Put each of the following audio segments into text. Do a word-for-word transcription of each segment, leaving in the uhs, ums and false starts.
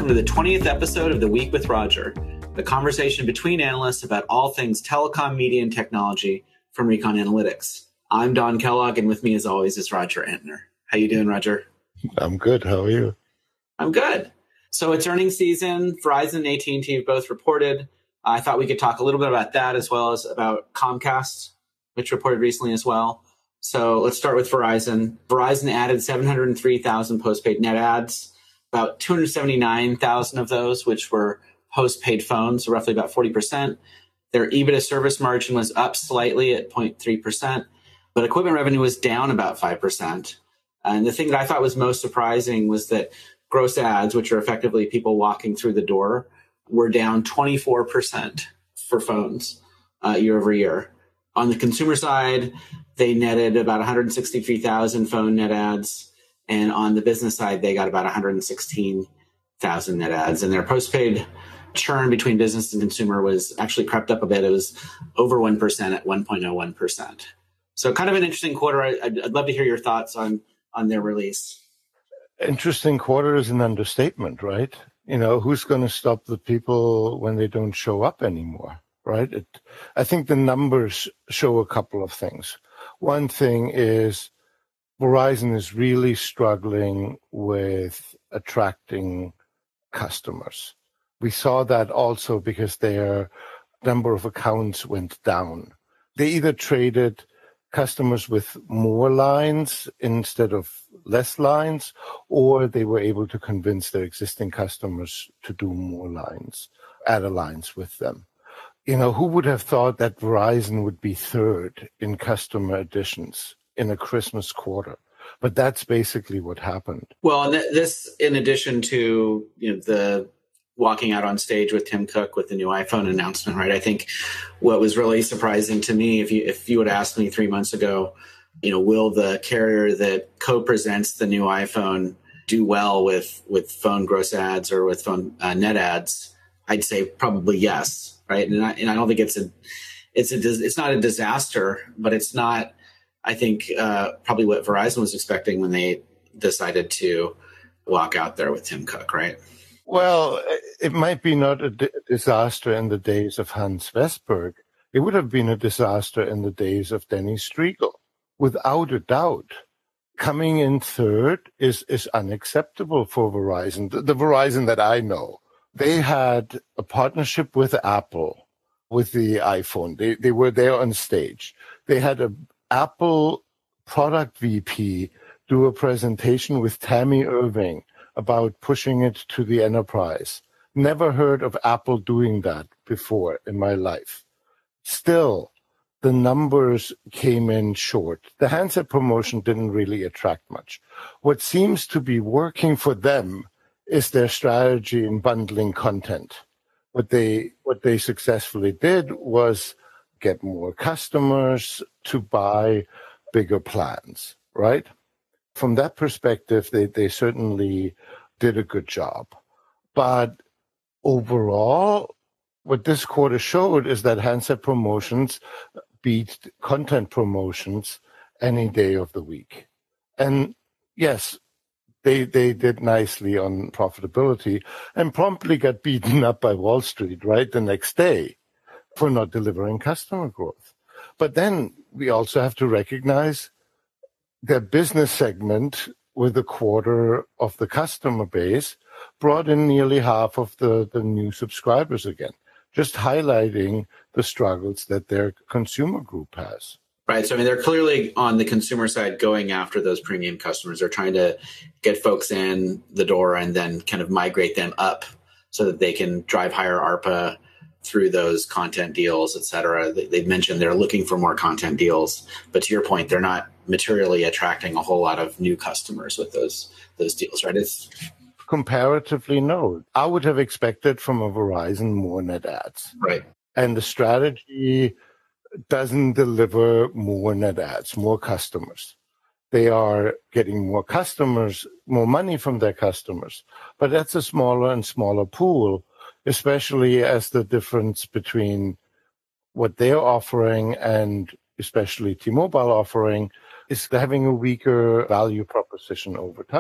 to the twentieth episode of The Week with Roger, the conversation between analysts about all things telecom, media, and technology from Recon Analytics. I'm Don Kellogg, and with me, as always, is Roger Entner. How you doing, Roger? I'm good. How are you? I'm good. So it's earnings season. Verizon and A T and T have both reported. I thought we could talk a little bit about that as well as about Comcast, which reported recently as well. So let's start with Verizon. Verizon added seven hundred three thousand postpaid net adds, about two hundred seventy-nine thousand of those, which were postpaid phones, so roughly about forty percent. Their EBITDA service margin was up slightly at zero point three percent, but equipment revenue was down about five percent. And the thing that I thought was most surprising was that gross adds, which are effectively people walking through the door, were down twenty-four percent for phones uh, year over year. On the consumer side, they netted about one hundred sixty-three thousand phone net adds. And on the business side, they got about one hundred sixteen thousand net adds. And their postpaid churn between business and consumer was actually crept up a bit. It was over one percent at one point oh one percent. So kind of an interesting quarter. I, I'd, I'd love to hear your thoughts on, on their release. Interesting quarter is an understatement, right? You know, who's going to stop the people when they don't show up anymore, right? It, I think the numbers show a couple of things. One thing is Verizon is really struggling with attracting customers. We saw that also because their number of accounts went down. They either traded customers with more lines instead of less lines, or they were able to convince their existing customers to do more lines, add a lines with them. You know, who would have thought that Verizon would be third in customer additions in a Christmas quarter? But that's basically what happened. Well, and th- this, in addition to, you know, the walking out on stage with Tim Cook with the new iPhone announcement, right? I think what was really surprising to me, if you if you had asked me three months ago, you know, will the carrier that co-presents the new iPhone do well with with phone gross ads or with phone uh, net ads? I'd say probably yes, right? And I, and I don't think it's a it's a it's not a disaster, but it's not, I think, uh, probably what Verizon was expecting when they decided to walk out there with Tim Cook, right? Well, it might be not a di- disaster in the days of Hans Vestberg. It would have been a disaster in the days of Denny Striegel, without a doubt. Coming in third is, is unacceptable for Verizon, the, the Verizon that I know. They had a partnership with Apple with the iPhone. They, they were there on stage. They had a Apple product V P do a presentation with Tammy Irving about pushing it to the enterprise. Never heard of Apple doing that before in my life. Still, the numbers came in short. The handset promotion didn't really attract much. What seems to be working for them is their strategy in bundling content. What they, what they successfully did was get more customers to buy bigger plans, right? From that perspective, they, they certainly did a good job. But overall, what this quarter showed is that handset promotions beat content promotions any day of the week. And yes, they they did nicely on profitability and promptly got beaten up by Wall Street, right, the next day for not delivering customer growth. But then we also have to recognize their business segment with a quarter of the customer base brought in nearly half of the, the new subscribers again, just highlighting the struggles that their consumer group has. Right. So, I mean, they're clearly on the consumer side going after those premium customers. They're trying to get folks in the door and then kind of migrate them up so that they can drive higher ARPA through those content deals, et cetera. They've mentioned they're looking for more content deals. But to your point, they're not materially attracting a whole lot of new customers with those those deals, right? It's comparatively, no. I would have expected from a Verizon more net ads. Right. And the strategy doesn't deliver more net ads, more customers. They are getting more customers, more money from their customers. But that's a smaller and smaller pool, especially as the difference between what they're offering and especially T-Mobile offering is having a weaker value proposition over time.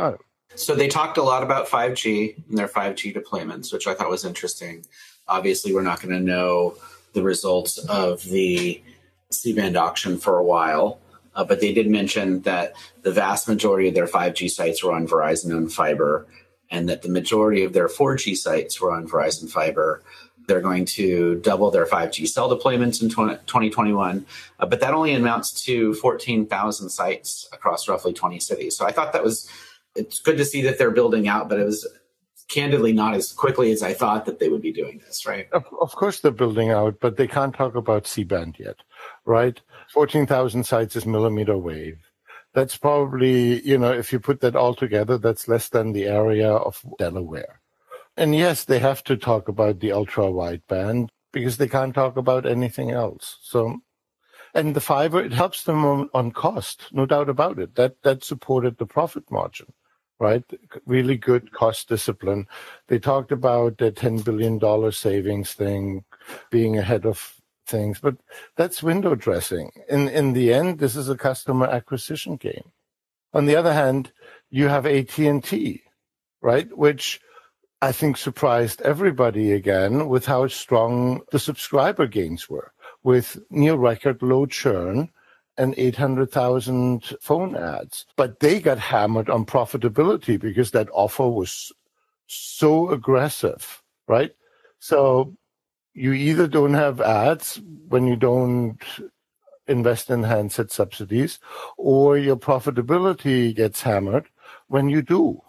So they talked a lot about five G and their five G deployments, which I thought was interesting. Obviously, we're not going to know the results of the C-band auction for a while, uh, but they did mention that the vast majority of their five G sites were on Verizon-owned fiber, and that the majority of their four G sites were on Verizon fiber. They're going to double their five G cell deployments in twenty twenty-one, uh, but that only amounts to fourteen thousand sites across roughly twenty cities. So I thought that was, it's good to see that they're building out, but it was candidly not as quickly as I thought that they would be doing this, right? Of, of course they're building out, but they can't talk about C-band yet, right? fourteen thousand sites is millimeter wave. That's probably, you know, if you put that all together, that's less than the area of Delaware. And yes, they have to talk about the ultra-wideband because they can't talk about anything else. So, and the fiber, it helps them on, on cost, no doubt about it. That that supported the profit margin, right? Really good cost discipline. They talked about the ten billion dollars savings thing being ahead of things, but that's window dressing. In in the end, this is a customer acquisition game. On the other hand, you have A T and T, right, which I think surprised everybody again with how strong the subscriber gains were, with near record low churn and eight hundred thousand phone ads. But they got hammered on profitability because that offer was so aggressive, right? So you either don't have ads when you don't invest in handset subsidies, or your profitability gets hammered when you do.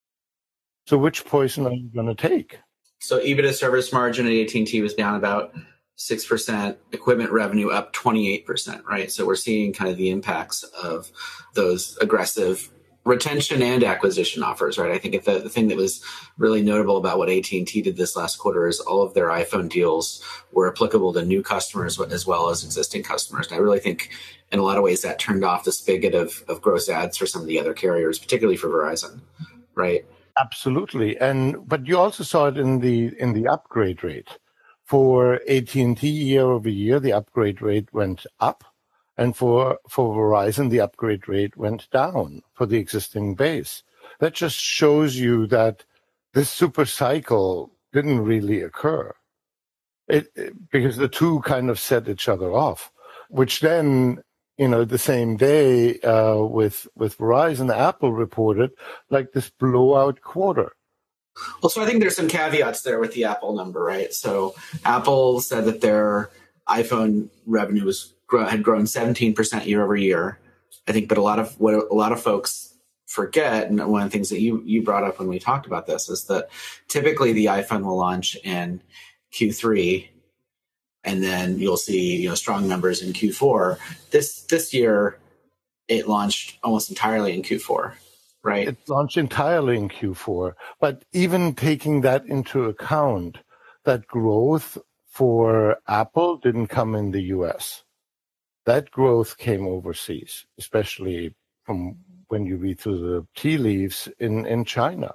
So which poison are you going to take? So EBITDA service margin at A T and T was down about six percent, equipment revenue up twenty-eight percent, right? So we're seeing kind of the impacts of those aggressive retention and acquisition offers, right? I think the, the thing that was really notable about what A T and T did this last quarter is all of their iPhone deals were applicable to new customers as well as existing customers. And I really think in a lot of ways that turned off the spigot of, of gross ads for some of the other carriers, particularly for Verizon, right? Absolutely. And but you also saw it in the in the upgrade rate. For A T and T year over year, the upgrade rate went up. And for, for Verizon, the upgrade rate went down for the existing base. That just shows you that this super cycle didn't really occur. It, it, because the two kind of set each other off, which then, you know, the same day uh, with, with Verizon, Apple reported like this blowout quarter. Well, so I think there's some caveats there with the Apple number, right? So Apple said that their iPhone revenue was had grown seventeen percent year over year. I think, but a lot of what a lot of folks forget, and one of the things that you you brought up when we talked about this, is that typically the iPhone will launch in Q three, and then you'll see you know strong numbers in Q four. This this year, it launched almost entirely in Q four, right? It launched entirely in Q four, but even taking that into account, that growth for Apple didn't come in the U S. That growth came overseas, especially from when you read through the tea leaves in, in China.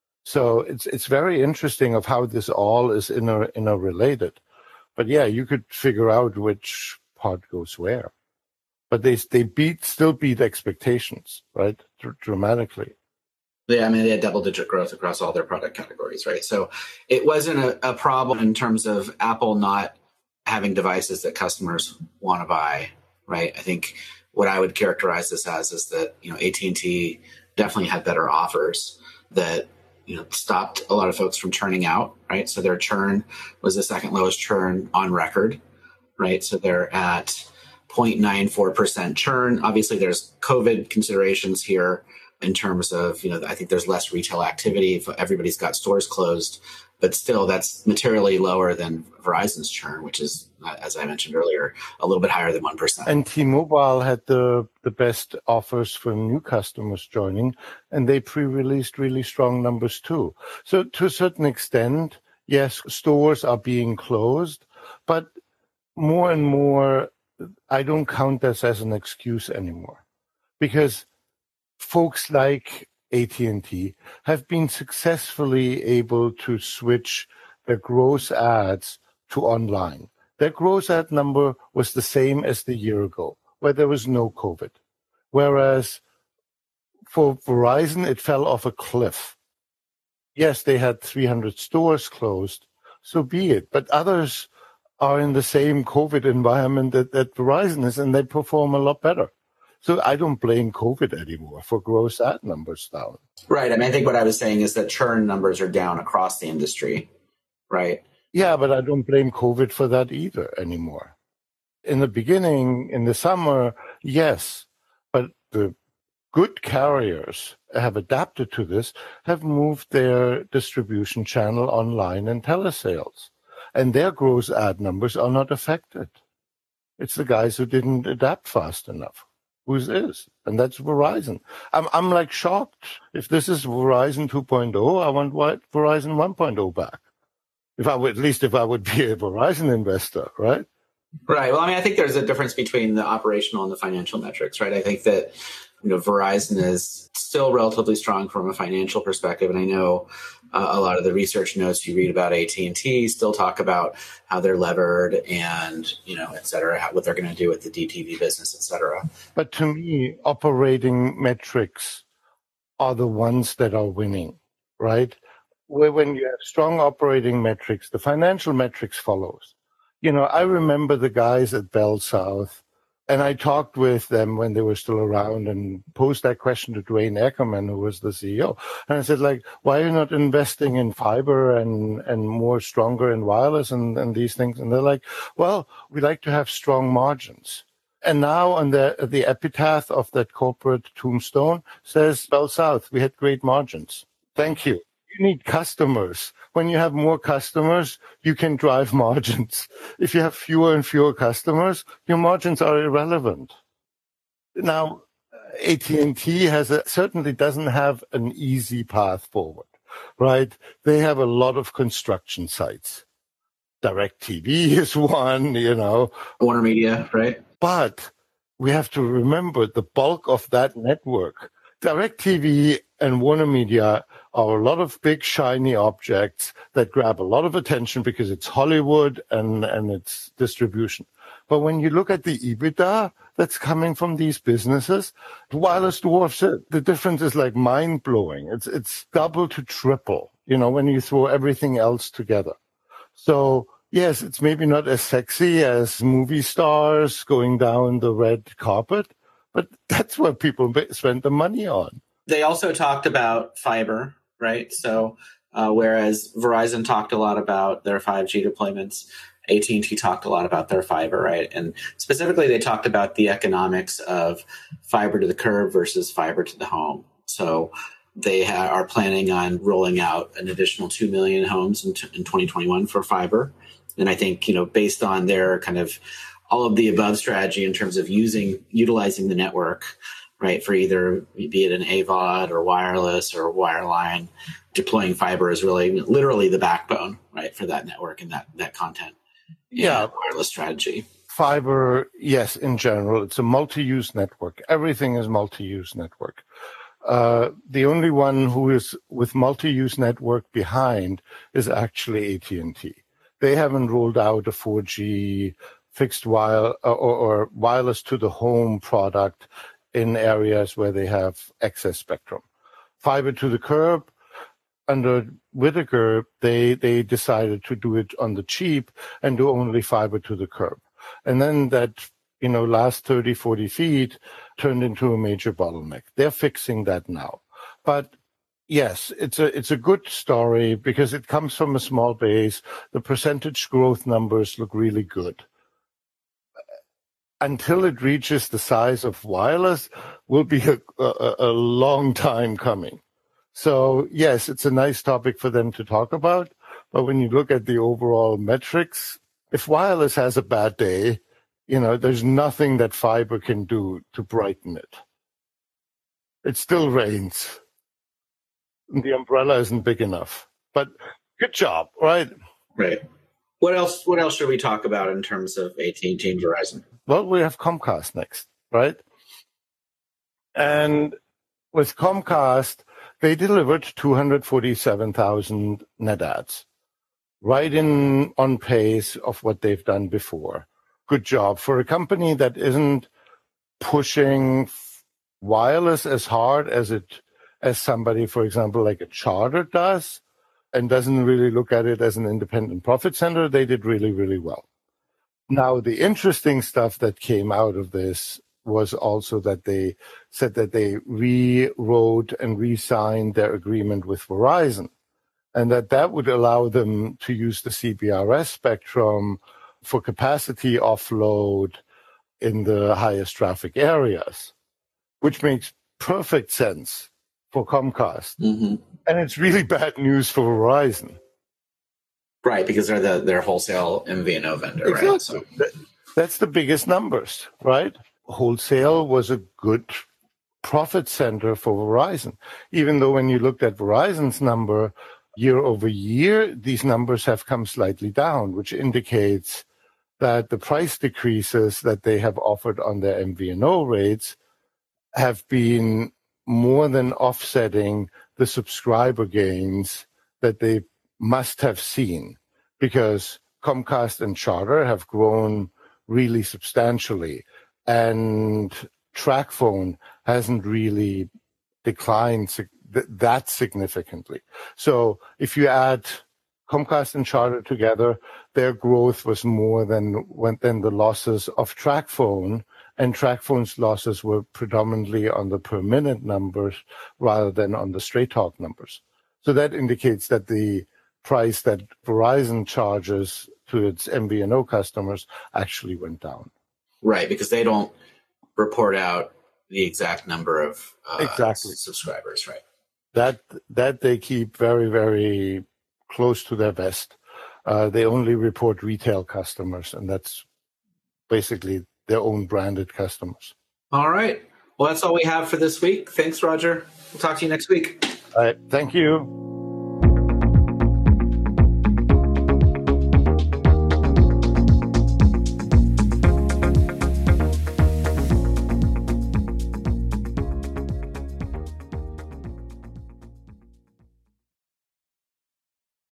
So it's it's very interesting of how this all is inter, interrelated. But yeah, you could figure out which part goes where. But they they beat still beat expectations, right? Dr- dramatically. Yeah, I mean, they had double-digit growth across all their product categories, right? So it wasn't a, a problem in terms of Apple not having devices that customers want to buy, right? I think what I would characterize this as is that, you know, A T and T definitely had better offers that, you know, stopped a lot of folks from churning out, right? So their churn was the second lowest churn on record, right? So they're at zero point nine four percent churn. Obviously, there's COVID considerations here in terms of, you know, I think there's less retail activity if everybody's got stores closed. But still, that's materially lower than Verizon's churn, which is, as I mentioned earlier, a little bit higher than one percent. And T-Mobile had the, the best offers for new customers joining, and they pre-released really strong numbers too. So to a certain extent, yes, stores are being closed, but more and more, I don't count this as an excuse anymore. Because folks like A T and T have been successfully able to switch their gross ads to online. Their gross ad number was the same as the year ago, where there was no COVID. Whereas for Verizon, it fell off a cliff. Yes, they had three hundred stores closed, so be it. But others are in the same COVID environment that, that Verizon is, and they perform a lot better. So I don't blame COVID anymore for gross ad numbers down. Right. I mean, I think what I was saying is that churn numbers are down across the industry, right? Yeah, but I don't blame COVID for that either anymore. In the beginning, in the summer, yes, but the good carriers have adapted to this, have moved their distribution channel online and telesales, and their gross ad numbers are not affected. It's the guys who didn't adapt fast enough, whose is, and that's Verizon. I'm I'm like shocked. If this is Verizon two point oh, I want Verizon one point oh back. If I would, at least if I would be a Verizon investor, right? Right. Well, I mean, I think there's a difference between the operational and the financial metrics, right? I think that, you know, Verizon is still relatively strong from a financial perspective. And I know uh, a lot of the research notes you read about A T and T still talk about how they're levered and, you know, et cetera, how, what they're going to do with the D T V business, et cetera. But to me, operating metrics are the ones that are winning, right? Where when you have strong operating metrics, the financial metrics follows. You know, I remember the guys at Bell South, and I talked with them when they were still around and posed that question to Dwayne Eckerman, who was the C E O. And I said, like, why are you not investing in fiber and, and more stronger in wireless and, and these things? And they're like, well, we like to have strong margins. And now on the, the epitaph of that corporate tombstone says, Bell South, we had great margins. Thank you. You need customers. When you have more customers, you can drive margins. If you have fewer and fewer customers, your margins are irrelevant. Now, A T and T has a, certainly doesn't have an easy path forward, right? They have a lot of construction sites. DirecTV is one, you know. Warner Media, right? But we have to remember the bulk of that network. DirecTV and Warner Media are a lot of big, shiny objects that grab a lot of attention because it's Hollywood and, and it's distribution. But when you look at the EBITDA that's coming from these businesses, wireless dwarfs it. The difference is like mind-blowing. It's, it's double to triple, you know, when you throw everything else together. So, yes, it's maybe not as sexy as movie stars going down the red carpet, but that's what people spend the money on. They also talked about fiber, right? So uh, whereas Verizon talked a lot about their five G deployments, A T and T talked a lot about their fiber, right? And specifically, they talked about the economics of fiber to the curb versus fiber to the home. So they ha- are planning on rolling out an additional two million homes in, t- in twenty twenty-one for fiber. And I think, you know, based on their kind of all of the above strategy in terms of using, utilizing the network, right, for either, be it an A V O D or wireless or wireline, deploying fiber is really literally the backbone, right, for that network and that, that content. Yeah. Wireless strategy. Fiber, yes, in general, it's a multi-use network. Everything is multi-use network. Uh, the only one who is with multi-use network behind is actually A T and T. They haven't rolled out a four G fixed wire or, or wireless to the home product in areas where they have excess spectrum. Fiber to the curb, under Whitaker, they, they decided to do it on the cheap and do only fiber to the curb. And then that, you know, last thirty, forty feet turned into a major bottleneck. They're fixing that now. But yes, it's a, it's a good story because it comes from a small base. The percentage growth numbers look really good. Until it reaches the size of wireless will be a, a, a long time coming. So yes, it's a nice topic for them to talk about. But when you look at the overall metrics, if wireless has a bad day, you know, there's nothing that fiber can do to brighten it. It still rains. The umbrella isn't big enough, but good job, right? Right. What else, what else should we talk about in terms of A T and T and Verizon? Well, we have Comcast next, right? And with Comcast, they delivered two hundred forty-seven thousand net adds, right in on pace of what they've done before. Good job for a company that isn't pushing wireless as hard as it as somebody, for example, like a Charter does, and doesn't really look at it as an independent profit center, they did really, really well. Now, the interesting stuff that came out of this was also that they said that they rewrote and re-signed their agreement with Verizon, and that that would allow them to use the C B R S spectrum for capacity offload in the highest traffic areas, which makes perfect sense for Comcast. Mm-hmm. And it's really bad news for Verizon. Right, because they're the their wholesale M V N O vendor, Exactly. right? So that, that's the biggest numbers, right? Wholesale was a good profit center for Verizon, even though when you looked at Verizon's number year over year, these numbers have come slightly down, which indicates that the price decreases that they have offered on their M V N O rates have been more than offsetting the subscriber gains that they must have seen, because Comcast and Charter have grown really substantially, and TracFone hasn't really declined that significantly. So if you add Comcast and Charter together, their growth was more than than the losses of TracFone, and TracFone's losses were predominantly on the per minute numbers rather than on the Straight Talk numbers. So that indicates that the price that Verizon charges to its M V N O customers actually went down. Right, because they don't report out the exact number of uh, exactly. subscribers, right? That that they keep very, very close to their vest. Uh, they only report retail customers, and that's basically their own branded customers. All right. Well, that's all we have for this week. Thanks, Roger. We'll talk to you next week. All right. Thank you.